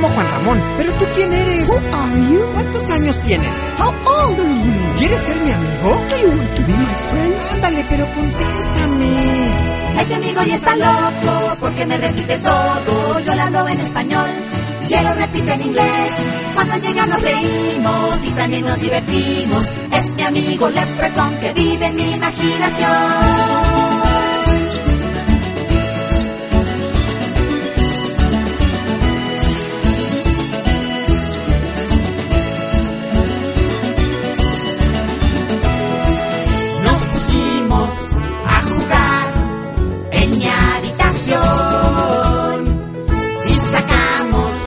llamo Juan Ramón. ¿Pero tú quién eres? Who are you? ¿Cuántos años tienes? How old are you? ¿Quieres ser mi amigo? Do you want to be my friend? Ándale, pero contéstame. Este amigo ya está loco porque me repite todo. Yo le hablo en español y él lo repite en inglés. Cuando llega nos reímos y también nos divertimos. Es mi amigo Leprechaun que vive en mi imaginación.